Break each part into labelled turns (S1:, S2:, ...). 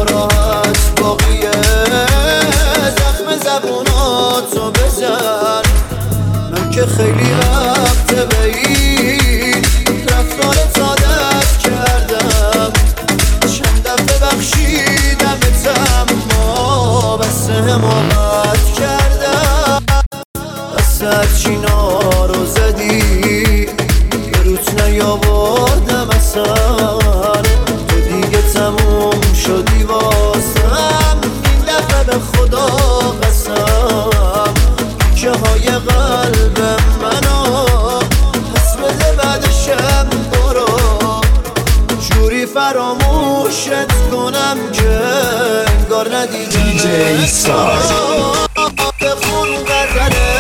S1: راحت باقیه. زخم زبوناتو بزن، من که خیلی وقت به این رفتارت عادت کردم. چند دفعه بخشیدمت اما بس حماقت کردم. بس هرچی نارو زدی یه روت نیاوردم اصلا. تو دیگه تموم شدی واسم، این دفعه به خدا قسم. که های قلب منو پس بده بعدشم برو. جوری فراموشت کنم که انگار ندیدم.
S2: DJ Sarge.
S1: بخون غزله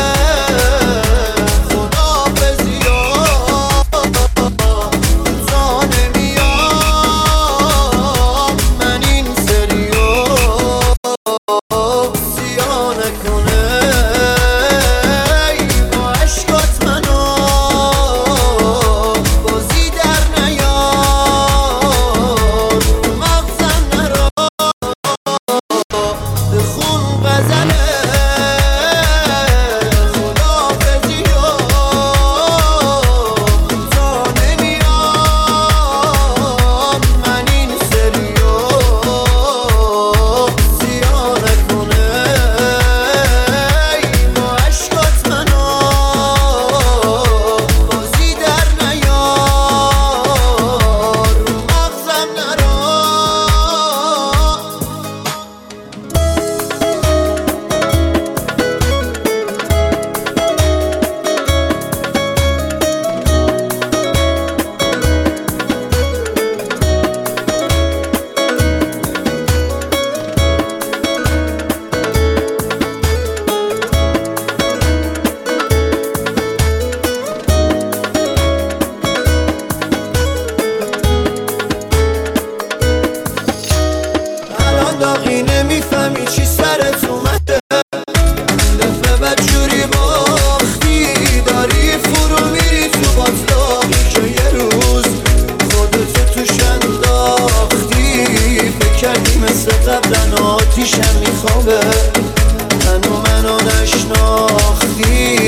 S1: داغی نمیفهمی چی سرت اومده. دفعه بد جوری باختی داری فرو میری تو باطلاقی که یه روز خودتو توش انداختی. فکر کردی مثل قبلا آتیشم میخوابه، هنو منو نشناختی.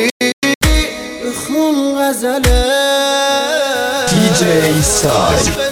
S1: بخون غزله
S2: DJ Sarge.